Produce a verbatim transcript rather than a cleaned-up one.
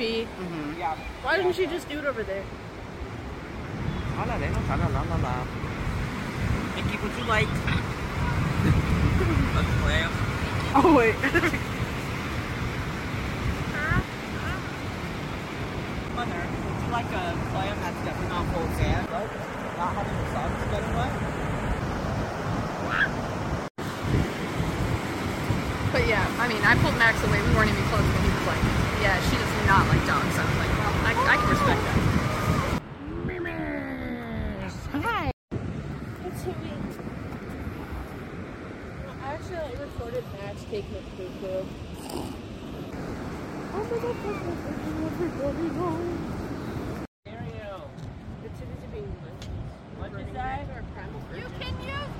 pee. Mm-hmm. Yeah. Why didn't she just do it over there? Hola, they don't la la la la. Mickey, would you like a clam? Oh wait. Mother, would you like a clam that's definitely not full of sand? Right? Not having the socks getting wet? But yeah, I mean, I pulled Max away. We weren't even close, but he was like, yeah, she does not like dogs. So I was like, well, I, I can respect that. Hi. It's so weird. I actually recorded Max taking a poo-poo. Oh my god, everybody knows. Ariel. It's too busy being monkeys. What'd you say? Our primal You urges. can use